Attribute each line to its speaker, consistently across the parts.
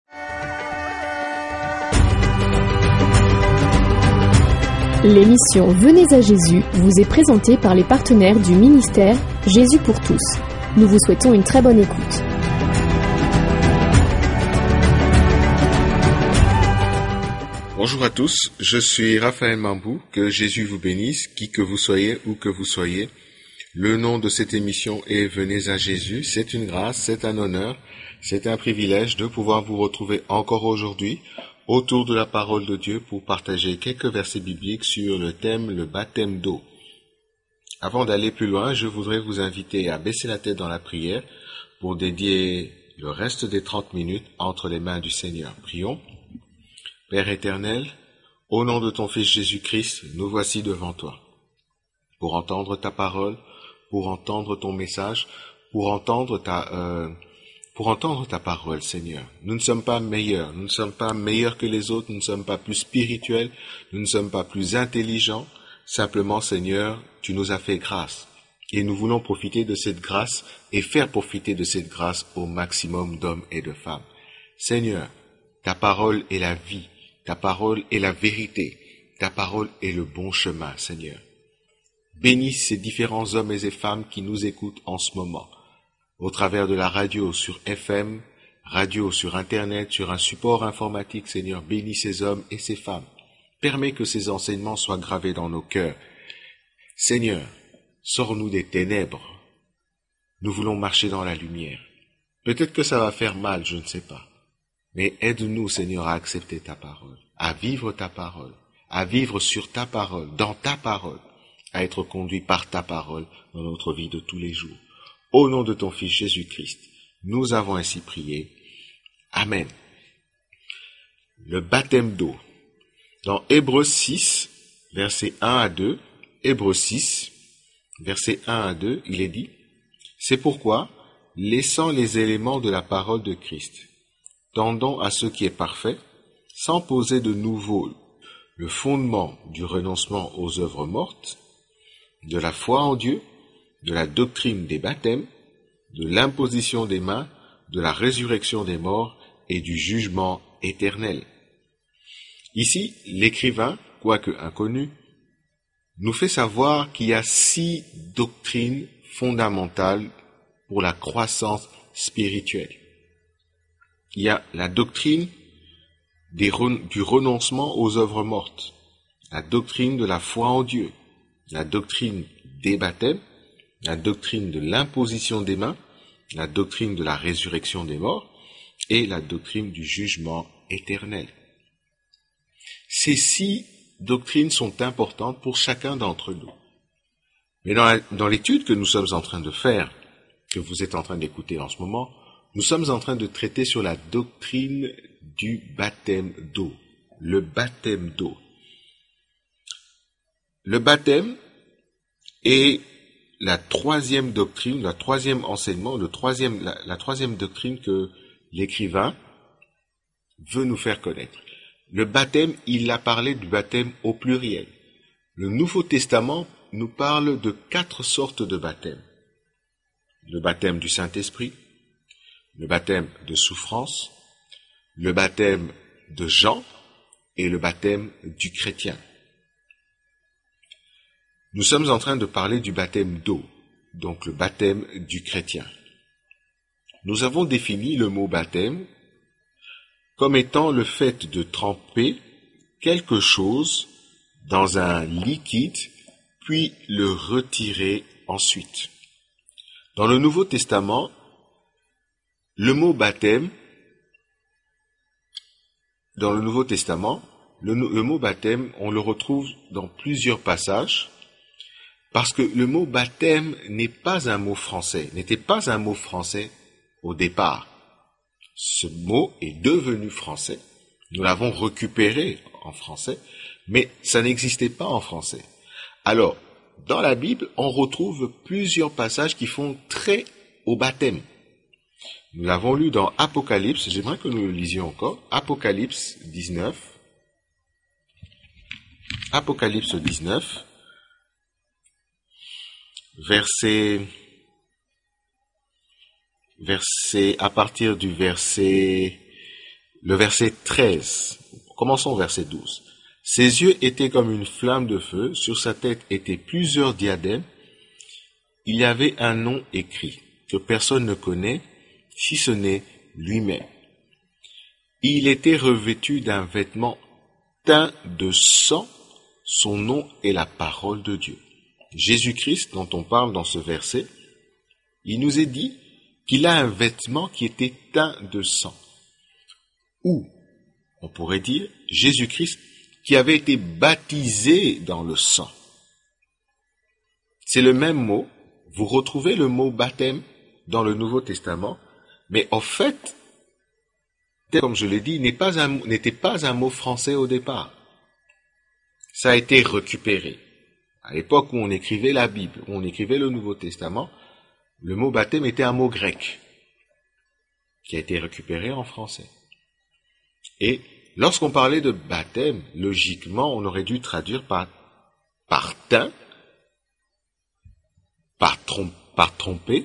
Speaker 1: L'émission Venez à Jésus vous est présentée par les partenaires du ministère Jésus pour tous. Nous vous souhaitons une très bonne écoute.
Speaker 2: Bonjour à tous, je suis Raphaël Mambou, que Jésus vous bénisse, qui que vous soyez, où que vous soyez. Le nom de cette émission est Venez à Jésus, c'est une grâce, c'est un honneur, c'est un privilège de pouvoir vous retrouver encore aujourd'hui autour de la parole de Dieu pour partager quelques versets bibliques sur le thème le baptême d'eau. Avant d'aller plus loin, je voudrais vous inviter à baisser la tête dans la prière pour dédier le reste des 30 minutes entre les mains du Seigneur. Prions. Père éternel, au nom de ton Fils Jésus-Christ, nous voici devant toi, pour entendre ta parole, pour entendre ton message, pour entendre ta parole, Seigneur. Nous ne sommes pas meilleurs, nous ne sommes pas meilleurs que les autres, nous ne sommes pas plus spirituels, nous ne sommes pas plus intelligents. Simplement, Seigneur, tu nous as fait grâce. Et nous voulons profiter de cette grâce et faire profiter de cette grâce au maximum d'hommes et de femmes. Seigneur, ta parole est la vie. Ta parole est la vérité. Ta parole est le bon chemin, Seigneur. Bénis ces différents hommes et ces femmes qui nous écoutent en ce moment, au travers de la radio, sur FM, radio, sur Internet, sur un support informatique, Seigneur. Bénis ces hommes et ces femmes. Permets que ces enseignements soient gravés dans nos cœurs. Seigneur, sors-nous des ténèbres. Nous voulons marcher dans la lumière. Peut-être que ça va faire mal, je ne sais pas. Mais aide-nous, Seigneur, à accepter ta parole, à vivre ta parole, à vivre sur ta parole, dans ta parole, à être conduit par ta parole dans notre vie de tous les jours. Au nom de ton Fils Jésus-Christ, nous avons ainsi prié. Amen. Le baptême d'eau. Dans Hébreux 6, versets 1 à 2, Hébreux 6, versets 1 à 2, il est dit, « C'est pourquoi, laissant les éléments de la parole de Christ, tendons à ce qui est parfait, sans poser de nouveau le fondement du renoncement aux œuvres mortes, de la foi en Dieu, de la doctrine des baptêmes, de l'imposition des mains, de la résurrection des morts et du jugement éternel. » Ici, l'écrivain, quoique inconnu, nous fait savoir qu'il y a 6 doctrines fondamentales pour la croissance spirituelle. Il y a la doctrine du renoncement aux œuvres mortes, la doctrine de la foi en Dieu, la doctrine des baptêmes, la doctrine de l'imposition des mains, la doctrine de la résurrection des morts et la doctrine du jugement éternel. Ces 6 doctrines sont importantes pour chacun d'entre nous. Mais dans l'étude que nous sommes en train de faire, que vous êtes en train d'écouter en ce moment, nous sommes en train de traiter sur la doctrine du baptême d'eau, le baptême d'eau. Le baptême est la troisième doctrine, la troisième enseignement, la troisième doctrine que l'écrivain veut nous faire connaître. Le baptême, il a parlé du baptême au pluriel. Le Nouveau Testament nous parle de 4 sortes de baptêmes. Le baptême du Saint-Esprit, le baptême de souffrance, le baptême de Jean et le baptême du chrétien. Nous sommes en train de parler du baptême d'eau, donc le baptême du chrétien. Nous avons défini le mot baptême comme étant le fait de tremper quelque chose dans un liquide, puis le retirer ensuite. Dans le Nouveau Testament, le mot baptême, le mot baptême, on le retrouve dans plusieurs passages, parce que le mot baptême n'était pas un mot français au départ. Ce mot est devenu français. Nous l'avons récupéré en français, mais ça n'existait pas en français. Alors, dans la Bible, on retrouve plusieurs passages qui font trait au baptême. Nous l'avons lu dans Apocalypse, j'aimerais que nous le lisions encore, Apocalypse 19, à partir du verset le verset 13. Commençons au verset 12. Ses yeux étaient comme une flamme de feu, sur sa tête étaient plusieurs diadèmes. Il y avait un nom écrit que personne ne connaît, si ce n'est lui-même. Il était revêtu d'un vêtement teint de sang, son nom est la parole de Dieu. Jésus-Christ, dont on parle dans ce verset, il nous est dit qu'il a un vêtement qui était teint de sang. Ou, on pourrait dire, Jésus-Christ qui avait été baptisé dans le sang. C'est le même mot, vous retrouvez le mot baptême dans le Nouveau Testament, mais en fait, comme je l'ai dit, n'était pas un mot français au départ. Ça a été récupéré. À l'époque où on écrivait la Bible, où on écrivait le Nouveau Testament, le mot baptême était un mot grec qui a été récupéré en français. Et lorsqu'on parlait de baptême, logiquement, on aurait dû traduire par teint, par trempé.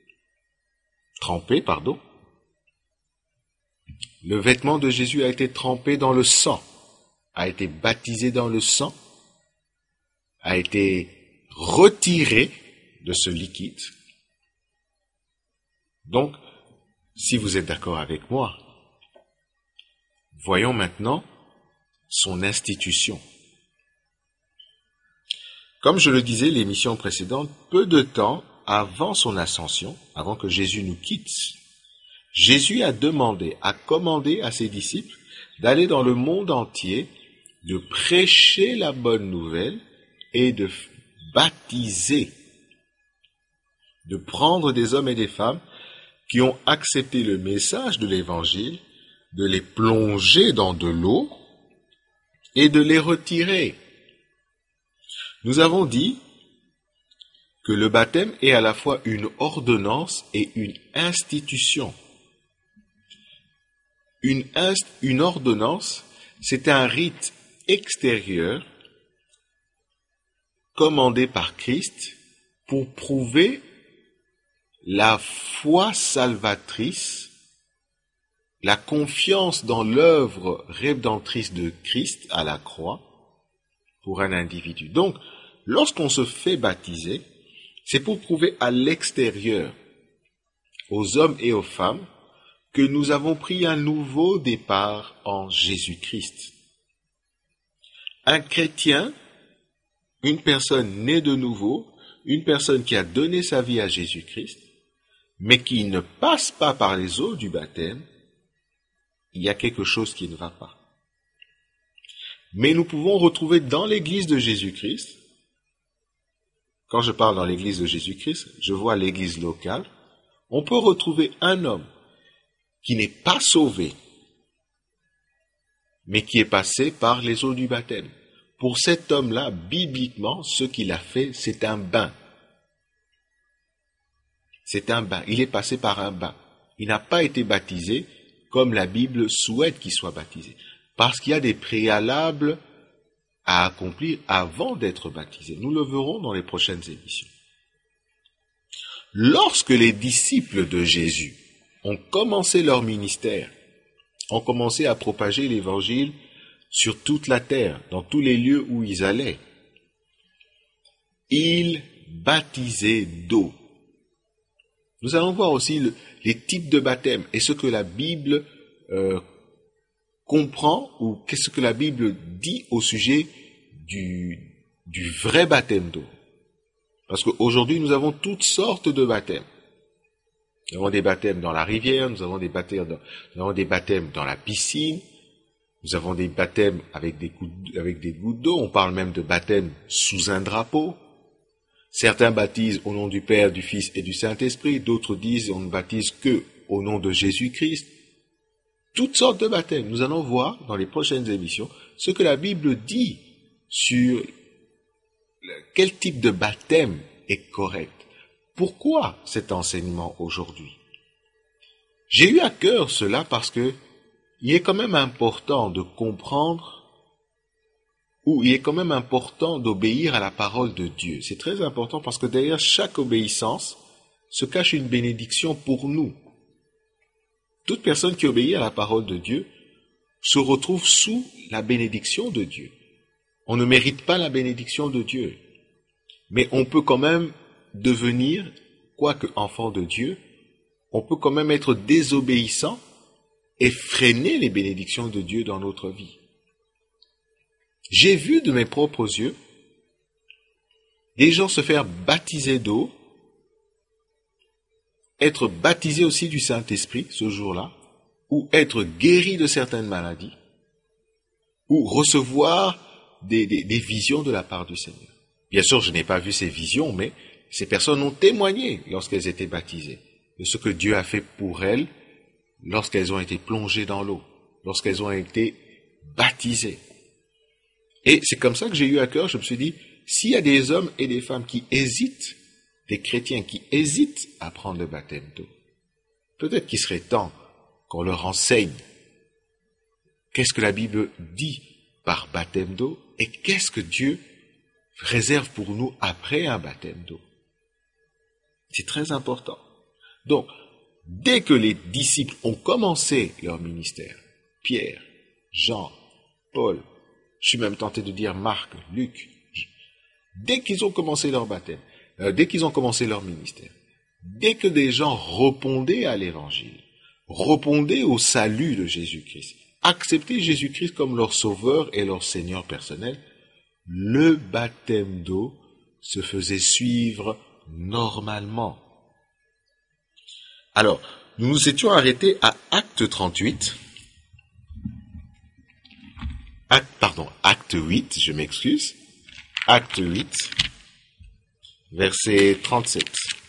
Speaker 2: Le vêtement de Jésus a été trempé dans le sang, a été baptisé dans le sang, a été retiré de ce liquide. Donc, si vous êtes d'accord avec moi, voyons maintenant son institution. Comme je le disais l'émission précédente, peu de temps avant son ascension, avant que Jésus nous quitte, Jésus a commandé à ses disciples d'aller dans le monde entier, de prêcher la bonne nouvelle et de baptiser, de prendre des hommes et des femmes qui ont accepté le message de l'Évangile, de les plonger dans de l'eau et de les retirer. Nous avons dit que le baptême est à la fois une ordonnance et une institution. Une ordonnance, c'est un rite extérieur commandé par Christ pour prouver la foi salvatrice, la confiance dans l'œuvre rédemptrice de Christ à la croix pour un individu. Donc, lorsqu'on se fait baptiser, c'est pour prouver à l'extérieur, aux hommes et aux femmes, que nous avons pris un nouveau départ en Jésus-Christ. Un chrétien, une personne née de nouveau, une personne qui a donné sa vie à Jésus-Christ, mais qui ne passe pas par les eaux du baptême, il y a quelque chose qui ne va pas. Mais nous pouvons retrouver dans l'Église de Jésus-Christ, quand je parle dans l'Église de Jésus-Christ, je vois l'Église locale, on peut retrouver un homme qui n'est pas sauvé, mais qui est passé par les eaux du baptême. Pour cet homme-là, bibliquement, ce qu'il a fait, c'est un bain. C'est un bain. Il est passé par un bain. Il n'a pas été baptisé comme la Bible souhaite qu'il soit baptisé. Parce qu'il y a des préalables à accomplir avant d'être baptisé. Nous le verrons dans les prochaines émissions. Lorsque les disciples de Jésus ont commencé leur ministère, ont commencé à propager l'Évangile sur toute la terre, dans tous les lieux où ils allaient, ils baptisaient d'eau. Nous allons voir aussi les types de baptême et ce que la Bible comprend ou qu'est-ce que la Bible dit au sujet du vrai baptême d'eau. Parce qu'aujourd'hui, nous avons toutes sortes de baptêmes. Nous avons des baptêmes dans la rivière, nous avons des baptêmes dans la piscine, nous avons des baptêmes avec des gouttes d'eau, on parle même de baptême sous un drapeau. Certains baptisent au nom du Père, du Fils et du Saint-Esprit, d'autres disent on ne baptise que au nom de Jésus-Christ. Toutes sortes de baptêmes. Nous allons voir dans les prochaines émissions ce que la Bible dit sur quel type de baptême est correct. Pourquoi cet enseignement aujourd'hui? J'ai eu à cœur cela parce que il est quand même important de comprendre ou il est quand même important d'obéir à la parole de Dieu. C'est très important parce que derrière chaque obéissance se cache une bénédiction pour nous. Toute personne qui obéit à la parole de Dieu se retrouve sous la bénédiction de Dieu. On ne mérite pas la bénédiction de Dieu, mais on peut quand même devenir, quoique enfant de Dieu, on peut quand même être désobéissant et freiner les bénédictions de Dieu dans notre vie. J'ai vu de mes propres yeux des gens se faire baptiser d'eau, être baptisés aussi du Saint-Esprit ce jour-là, ou être guéris de certaines maladies, ou recevoir des visions de la part du Seigneur. Bien sûr, je n'ai pas vu ces visions, mais ces personnes ont témoigné lorsqu'elles étaient baptisées de ce que Dieu a fait pour elles lorsqu'elles ont été plongées dans l'eau, lorsqu'elles ont été baptisées. Et c'est comme ça que j'ai eu à cœur, je me suis dit, s'il y a des hommes et des femmes qui hésitent, des chrétiens qui hésitent à prendre le baptême d'eau, peut-être qu'il serait temps qu'on leur enseigne qu'est-ce que la Bible dit par baptême d'eau et qu'est-ce que Dieu réserve pour nous après un baptême d'eau. C'est très important. Donc, dès que les disciples ont commencé leur ministère, Pierre, Jean, Paul, je suis même tenté de dire Marc, Luc, dès qu'ils ont commencé leur baptême, dès qu'ils ont commencé leur ministère, dès que des gens répondaient à l'évangile, répondaient au salut de Jésus-Christ, acceptaient Jésus-Christ comme leur sauveur et leur Seigneur personnel, le baptême d'eau se faisait suivre normalement. Alors, nous nous étions arrêtés à Acte 38. Acte 8, je m'excuse. Acte 8, verset 37.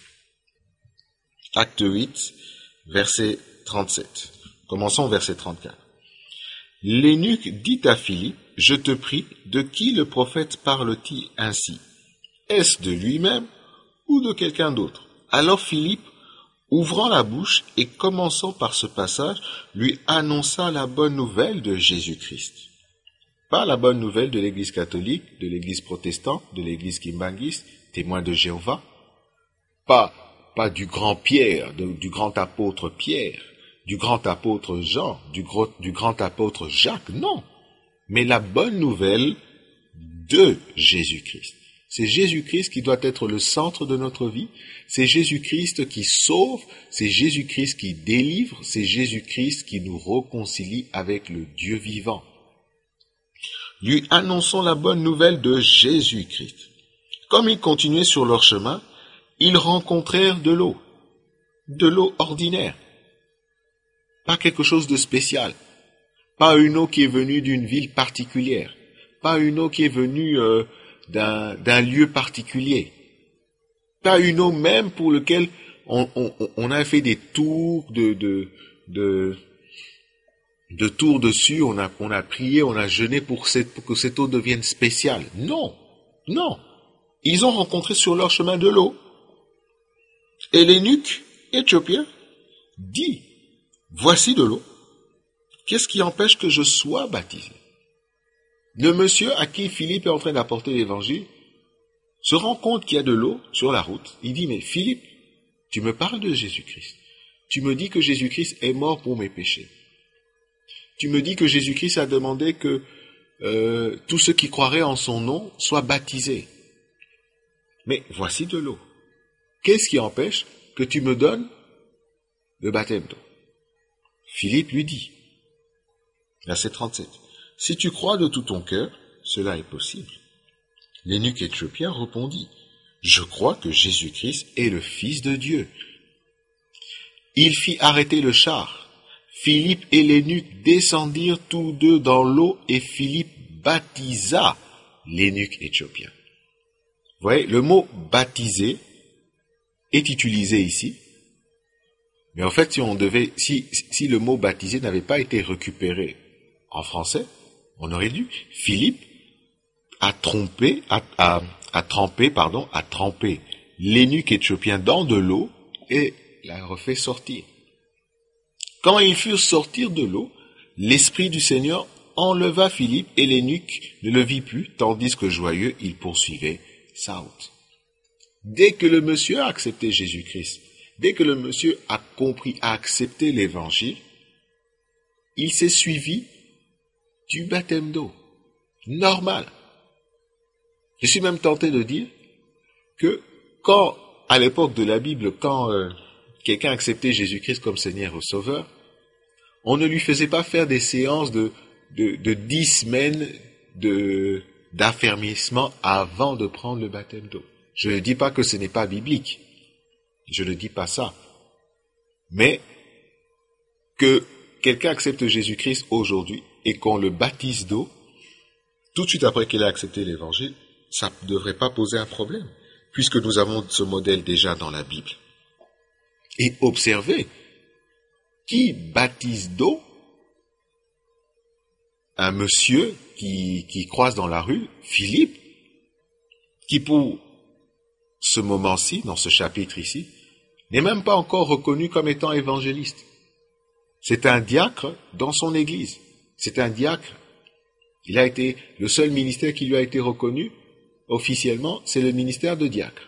Speaker 2: Acte 8, verset 37. Commençons verset 34. L'eunuque dit à Philippe, « Je te prie, de qui le prophète parle-t-il ainsi? Est-ce de lui-même ou de quelqu'un d'autre ?» Alors Philippe, ouvrant la bouche et commençant par ce passage, lui annonça la bonne nouvelle de Jésus-Christ. Pas la bonne nouvelle de l'Église catholique, de l'Église protestante, de l'Église kimbangiste, témoin de Jéhovah. Pas du grand Pierre, du grand apôtre Pierre, du grand apôtre Jean, du grand apôtre Jacques, non. Mais la bonne nouvelle de Jésus-Christ. C'est Jésus-Christ qui doit être le centre de notre vie. C'est Jésus-Christ qui sauve, c'est Jésus-Christ qui délivre, c'est Jésus-Christ qui nous réconcilie avec le Dieu vivant. Lui annonçons la bonne nouvelle de Jésus-Christ. Comme ils continuaient sur leur chemin, ils rencontrèrent de l'eau ordinaire, pas quelque chose de spécial, pas une eau qui est venue d'une ville particulière, pas une eau qui est venue d'un lieu particulier, pas une eau même pour laquelle on a fait des tours de tours dessus, on a prié, on a jeûné pour que cette eau devienne spéciale. Non. Ils ont rencontré sur leur chemin de l'eau. Et l'eunuque éthiopien dit, voici de l'eau. Qu'est-ce qui empêche que je sois baptisé? Le monsieur à qui Philippe est en train d'apporter l'évangile se rend compte qu'il y a de l'eau sur la route. Il dit, mais Philippe, tu me parles de Jésus-Christ. Tu me dis que Jésus-Christ est mort pour mes péchés. Tu me dis que Jésus-Christ a demandé que tous ceux qui croiraient en son nom soient baptisés. Mais voici de l'eau. Qu'est-ce qui empêche que tu me donnes le baptême d'eau? Philippe lui dit, verset 37, « Si tu crois de tout ton cœur, cela est possible. » L'eunuque éthiopien répondit, « Je crois que Jésus-Christ est le Fils de Dieu. » Il fit arrêter le char. Philippe et l'eunuque descendirent tous deux dans l'eau et Philippe baptisa l'eunuque éthiopien. Vous voyez, le mot « baptiser » est utilisé ici. Mais en fait, si le mot « baptiser » n'avait pas été récupéré en français, on aurait dû. Philippe a trempé l'eunuque éthiopien dans de l'eau et l'a refait sortir. Quand ils furent sortis de l'eau, l'Esprit du Seigneur enleva Philippe et l'eunuque ne le vit plus, tandis que joyeux, il poursuivait sa route. Dès que le monsieur a accepté Jésus-Christ, dès que le monsieur a compris, a accepté l'évangile, il s'est suivi du baptême d'eau. Normal. Je suis même tenté de dire que quand, à l'époque de la Bible, quand quelqu'un acceptait Jésus-Christ comme Seigneur et Sauveur, on ne lui faisait pas faire des séances de 10 semaines d'affermissement avant de prendre le baptême d'eau. Je ne dis pas que ce n'est pas biblique. Je ne dis pas ça. Mais que quelqu'un accepte Jésus-Christ aujourd'hui et qu'on le baptise d'eau, tout de suite après qu'il a accepté l'évangile, ça ne devrait pas poser un problème, puisque nous avons ce modèle déjà dans la Bible. Et observez, qui baptise d'eau un monsieur qui croise dans la rue, Philippe, qui pour ce moment-ci, dans ce chapitre ici, n'est même pas encore reconnu comme étant évangéliste. C'est un diacre dans son église. C'est un diacre. Il a été, le seul ministère qui lui a été reconnu officiellement, c'est le ministère de diacre.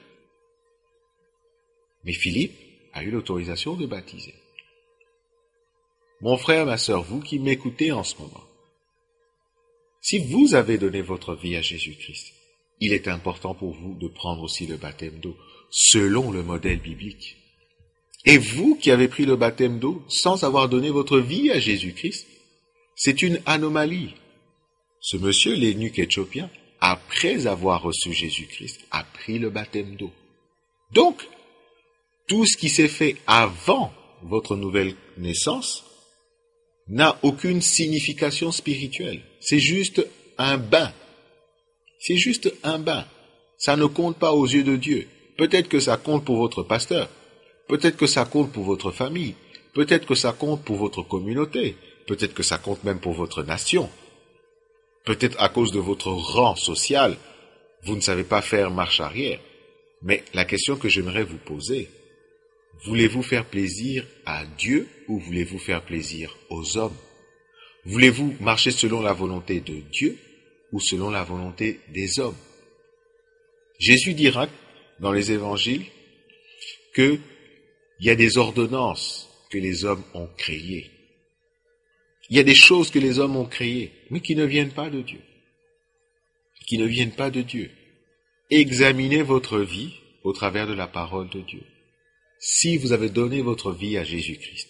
Speaker 2: Mais Philippe a eu l'autorisation de baptiser. Mon frère, ma sœur, vous qui m'écoutez en ce moment, si vous avez donné votre vie à Jésus-Christ, il est important pour vous de prendre aussi le baptême d'eau, selon le modèle biblique. Et vous qui avez pris le baptême d'eau sans avoir donné votre vie à Jésus-Christ, c'est une anomalie. Ce monsieur, l'eunuque éthiopien, après avoir reçu Jésus-Christ, a pris le baptême d'eau. Donc, tout ce qui s'est fait avant votre nouvelle naissance n'a aucune signification spirituelle. C'est juste un bain. C'est juste un bain. Ça ne compte pas aux yeux de Dieu. Peut-être que ça compte pour votre pasteur. Peut-être que ça compte pour votre famille. Peut-être que ça compte pour votre communauté. Peut-être que ça compte même pour votre nation. Peut-être à cause de votre rang social, vous ne savez pas faire marche arrière. Mais la question que j'aimerais vous poser, voulez-vous faire plaisir à Dieu ou voulez-vous faire plaisir aux hommes? Voulez-vous marcher selon la volonté de Dieu ou selon la volonté des hommes? Jésus dira dans les évangiles qu'il y a des ordonnances que les hommes ont créées. Il y a des choses que les hommes ont créées, mais qui ne viennent pas de Dieu. Qui ne viennent pas de Dieu. Examinez votre vie au travers de la parole de Dieu. Si vous avez donné votre vie à Jésus-Christ,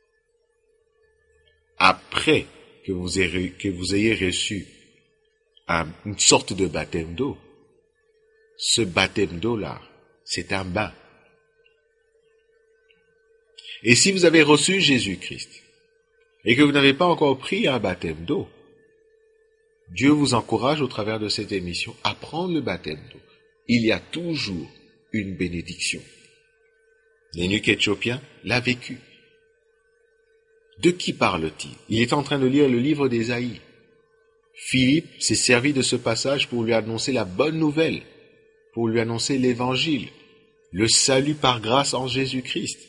Speaker 2: après que vous ayez reçu une sorte de baptême d'eau, ce baptême d'eau-là, c'est un bain. Et si vous avez reçu Jésus-Christ, et que vous n'avez pas encore pris un baptême d'eau, Dieu vous encourage au travers de cette émission à prendre le baptême d'eau. Il y a toujours une bénédiction. L'eunuque éthiopien l'a vécu. De qui parle-t-il? Il est en train de lire le livre d'Ésaïe. Philippe s'est servi de ce passage pour lui annoncer la bonne nouvelle, pour lui annoncer l'évangile, le salut par grâce en Jésus-Christ.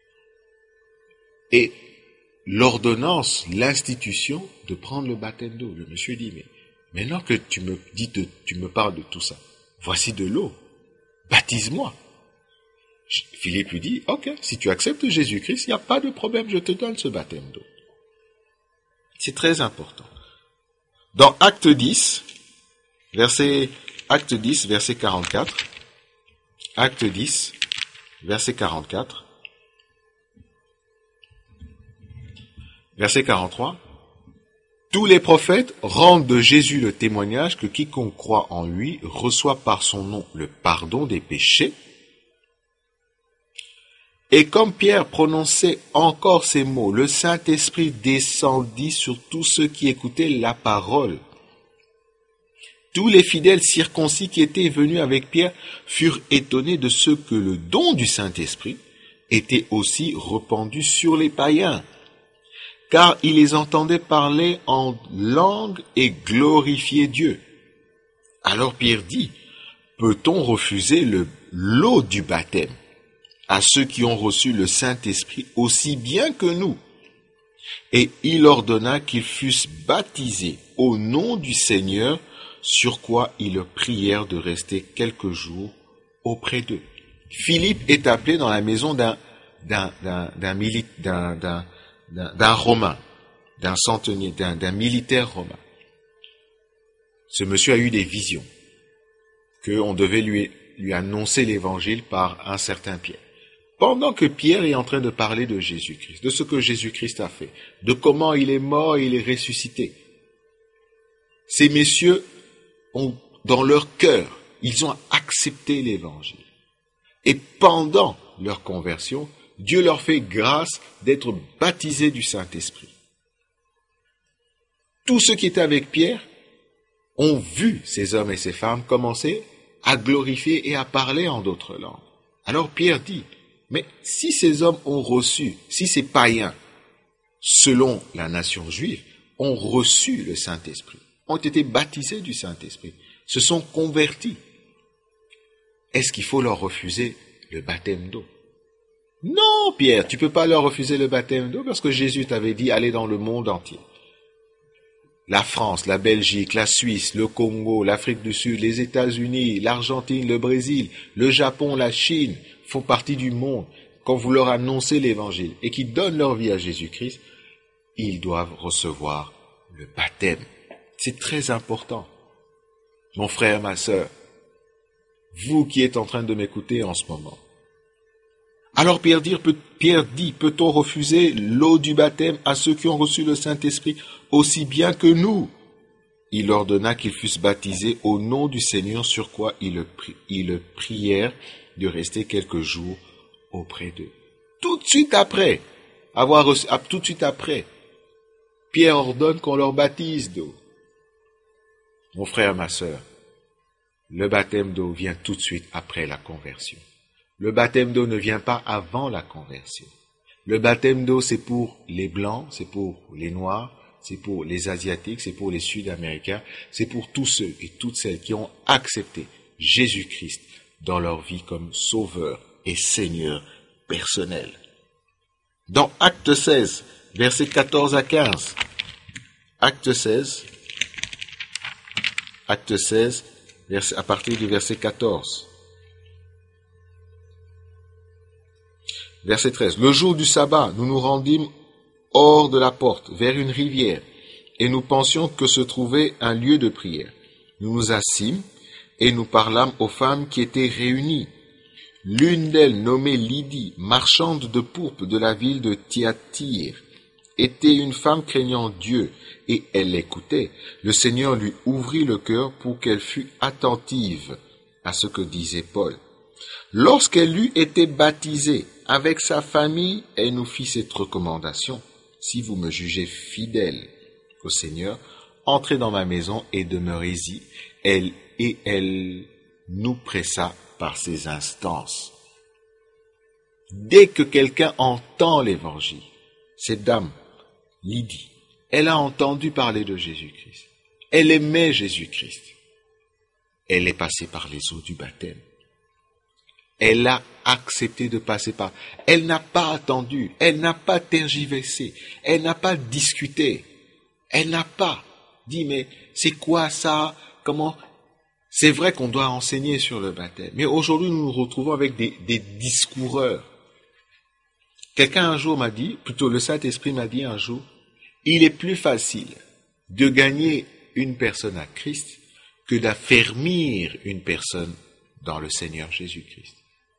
Speaker 2: Et l'ordonnance, l'institution de prendre le baptême d'eau. Le monsieur dit, mais maintenant que tu me parles de tout ça, voici de l'eau, baptise-moi. Philippe lui dit, ok, si tu acceptes Jésus-Christ, il n'y a pas de problème, je te donne ce baptême d'eau. C'est très important. Dans Acte 10, verset 44, Acte 10, verset 44, verset 43, tous les prophètes rendent de Jésus le témoignage que quiconque croit en lui reçoit par son nom le pardon des péchés. Et comme Pierre prononçait encore ces mots, le Saint-Esprit descendit sur tous ceux qui écoutaient la parole. Tous les fidèles circoncis qui étaient venus avec Pierre furent étonnés de ce que le don du Saint-Esprit était aussi répandu sur les païens, car ils les entendaient parler en langue et glorifier Dieu. Alors Pierre dit, peut-on refuser l'eau du baptême à ceux qui ont reçu le Saint-Esprit aussi bien que nous? Et il ordonna qu'ils fussent baptisés au nom du Seigneur, sur quoi ils leur prièrent de rester quelques jours auprès d'eux. Philippe est appelé dans la maison d'un Romain, d'un centenier, d'un militaire romain. Ce monsieur a eu des visions, qu'on devait lui annoncer l'évangile par un certain Pierre. Pendant que Pierre est en train de parler de Jésus-Christ, de ce que Jésus-Christ a fait, de comment il est mort et il est ressuscité, ces messieurs ont, dans leur cœur, ils ont accepté l'évangile. Et pendant leur conversion, Dieu leur fait grâce d'être baptisés du Saint-Esprit. Tous ceux qui étaient avec Pierre ont vu ces hommes et ces femmes commencer à glorifier et à parler en d'autres langues. Alors Pierre dit, mais si ces hommes ont reçu, si ces païens, selon la nation juive, ont reçu le Saint-Esprit, ont été baptisés du Saint-Esprit, se sont convertis, est-ce qu'il faut leur refuser le baptême d'eau? Non, Pierre, tu ne peux pas leur refuser le baptême d'eau parce que Jésus t'avait dit, allez dans le monde entier. La France, la Belgique, la Suisse, le Congo, l'Afrique du Sud, les États-Unis, l'Argentine, le Brésil, le Japon, la Chine font partie du monde. Quand vous leur annoncez l'évangile et qu'ils donnent leur vie à Jésus-Christ, ils doivent recevoir le baptême. C'est très important. Mon frère, ma sœur, vous qui êtes en train de m'écouter en ce moment. Alors Pierre dit, peut-on refuser l'eau du baptême à ceux qui ont reçu le Saint-Esprit aussi bien que nous? Il ordonna qu'ils fussent baptisés au nom du Seigneur, sur quoi ils le prièrent de rester quelques jours auprès d'eux. Tout de suite après, Pierre ordonne qu'on leur baptise d'eau. Mon frère, ma sœur, le baptême d'eau vient tout de suite après la conversion. Le baptême d'eau ne vient pas avant la conversion. Le baptême d'eau, c'est pour les Blancs, c'est pour les Noirs, c'est pour les Asiatiques, c'est pour les Sud-Américains, c'est pour tous ceux et toutes celles qui ont accepté Jésus-Christ dans leur vie comme Sauveur et Seigneur personnel. Dans Acte 16, versets 14 à 15, Acte 16, à partir du verset 14. Verset 13. Le jour du sabbat, nous nous rendîmes hors de la porte, vers une rivière, et nous pensions que se trouvait un lieu de prière. Nous nous assîmes, et nous parlâmes aux femmes qui étaient réunies. L'une d'elles, nommée Lydie, marchande de pourpre de la ville de Thyatire, était une femme craignant Dieu, et elle l'écoutait. Le Seigneur lui ouvrit le cœur pour qu'elle fût attentive à ce que disait Paul. Lorsqu'elle eut été baptisée avec sa famille, elle nous fit cette recommandation. Si vous me jugez fidèle au Seigneur, entrez dans ma maison et demeurez-y. Elle nous pressa par ses instances. Dès que quelqu'un entend l'évangile, cette dame, Lydie, elle a entendu parler de Jésus-Christ. Elle aimait Jésus-Christ. Elle est passée par les eaux du baptême. Elle a accepté de passer par. Elle n'a pas attendu, elle n'a pas tergiversé, elle n'a pas discuté, elle n'a pas dit mais c'est quoi ça? Comment? C'est vrai qu'on doit enseigner sur le baptême, mais aujourd'hui nous nous retrouvons avec des discoureurs. Quelqu'un un jour m'a dit, plutôt le Saint-Esprit m'a dit un jour, il est plus facile de gagner une personne à Christ que d'affermir une personne dans le Seigneur Jésus-Christ.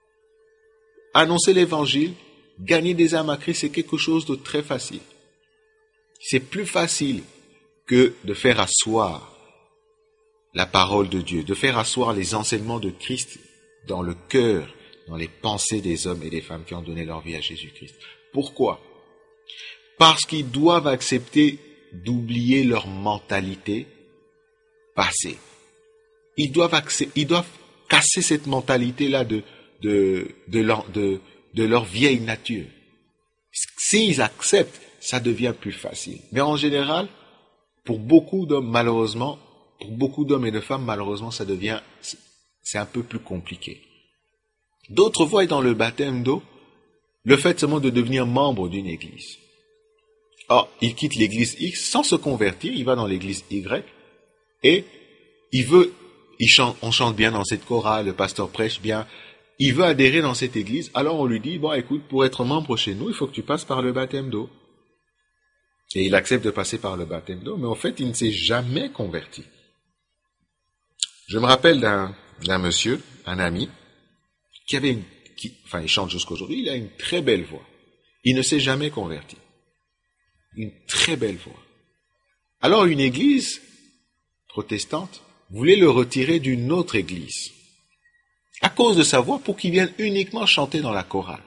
Speaker 2: Annoncer l'évangile, gagner des âmes à Christ, c'est quelque chose de très facile. C'est plus facile que de faire asseoir la parole de Dieu, de faire asseoir les enseignements de Christ dans le cœur, dans les pensées des hommes et des femmes qui ont donné leur vie à Jésus-Christ. Pourquoi? Parce qu'ils doivent accepter d'oublier leur mentalité passée. Ils doivent casser cette mentalité-là de leur vieille nature. S'ils acceptent, ça devient plus facile. Mais en général, pour beaucoup d'hommes, malheureusement, pour beaucoup d'hommes et de femmes, malheureusement, c'est un peu plus compliqué. D'autres voient dans le baptême d'eau le fait seulement de devenir membre d'une église. Or, il quitte l'église X sans se convertir, il va dans l'église Y et on chante bien dans cette chorale, le pasteur prêche bien, il veut adhérer dans cette église, alors on lui dit, bon écoute, pour être membre chez nous, il faut que tu passes par le baptême d'eau. Et il accepte de passer par le baptême d'eau, mais en fait, il ne s'est jamais converti. Je me rappelle d'un monsieur, un ami, qui avait il chante jusqu'aujourd'hui, il a une très belle voix. Il ne s'est jamais converti. Une très belle voix. Alors une église protestante voulait le retirer d'une autre église à cause de sa voix pour qu'il vienne uniquement chanter dans la chorale.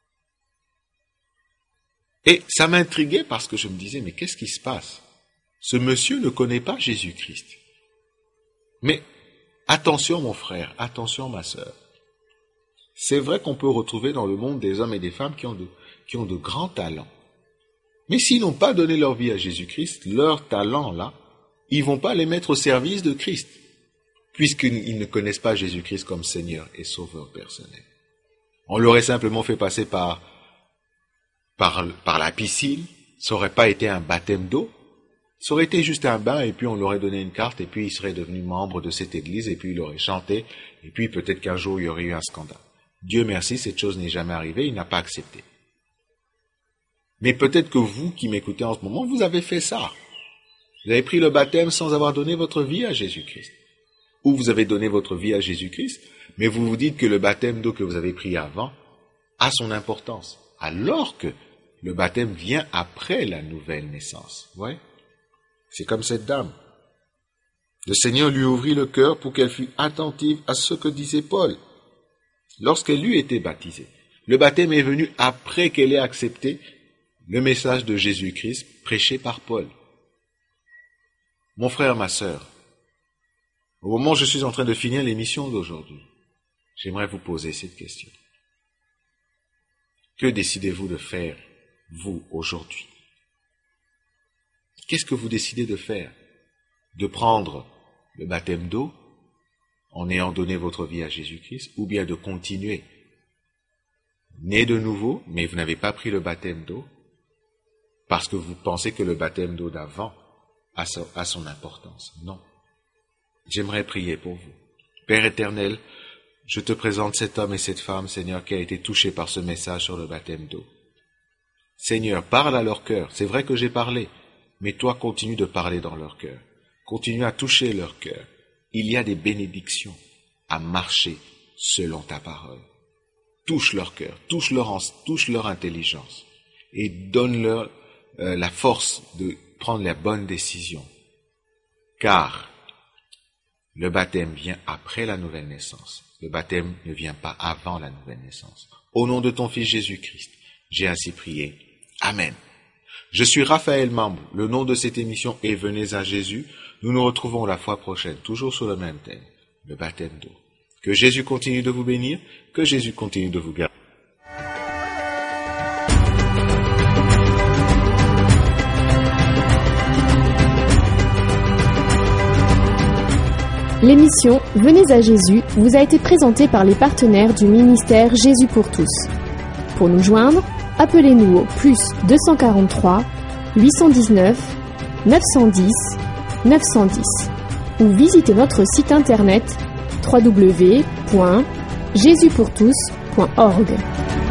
Speaker 2: Et ça m'intriguait parce que je me disais, mais qu'est-ce qui se passe? Ce monsieur ne connaît pas Jésus-Christ. Mais attention mon frère, attention ma sœur. C'est vrai qu'on peut retrouver dans le monde des hommes et des femmes qui ont de grands talents. Mais s'ils n'ont pas donné leur vie à Jésus-Christ, leurs talents-là, ils vont pas les mettre au service de Christ, puisqu'ils ne connaissent pas Jésus-Christ comme Seigneur et Sauveur personnel. On l'aurait simplement fait passer par la piscine, ça aurait pas été un baptême d'eau, ça aurait été juste un bain et puis on leur aurait donné une carte et puis il serait devenu membre de cette église et puis il aurait chanté et puis peut-être qu'un jour il y aurait eu un scandale. Dieu merci, cette chose n'est jamais arrivée, il n'a pas accepté. Mais peut-être que vous qui m'écoutez en ce moment, vous avez fait ça. Vous avez pris le baptême sans avoir donné votre vie à Jésus-Christ. Ou vous avez donné votre vie à Jésus-Christ, mais vous vous dites que le baptême d'eau que vous avez pris avant a son importance. Alors que le baptême vient après la nouvelle naissance. Ouais. C'est comme cette dame. Le Seigneur lui ouvrit le cœur pour qu'elle fût attentive à ce que disait Paul. Lorsqu'elle eut été baptisée, le baptême est venu après qu'elle ait accepté le message de Jésus-Christ prêché par Paul. Mon frère, ma sœur, au moment où je suis en train de finir l'émission d'aujourd'hui, j'aimerais vous poser cette question. Que décidez-vous de faire, vous, aujourd'hui? Qu'est-ce que vous décidez de faire? De prendre le baptême d'eau en ayant donné votre vie à Jésus-Christ, ou bien de continuer, né de nouveau, mais vous n'avez pas pris le baptême d'eau, parce que vous pensez que le baptême d'eau d'avant a son importance. Non. J'aimerais prier pour vous. Père éternel, je te présente cet homme et cette femme, Seigneur, qui a été touché par ce message sur le baptême d'eau. Seigneur, parle à leur cœur. C'est vrai que j'ai parlé, mais toi continue de parler dans leur cœur. Continue à toucher leur cœur. Il y a des bénédictions à marcher selon ta parole. Touche leur cœur, touche leur intelligence et donne-leur la force de prendre la bonne décision. Car le baptême vient après la nouvelle naissance. Le baptême ne vient pas avant la nouvelle naissance. Au nom de ton Fils Jésus-Christ, j'ai ainsi prié. Amen. Je suis Raphaël Mambou. Le nom de cette émission est Venez à Jésus. Nous nous retrouvons la fois prochaine, toujours sur le même thème, le baptême d'eau. Que Jésus continue de vous bénir, que Jésus continue de vous garder.
Speaker 1: L'émission Venez à Jésus vous a été présentée par les partenaires du ministère Jésus pour tous. Pour nous joindre, appelez-nous au +243 819 910 910 ou visitez notre site internet www.jesuspourtous.org.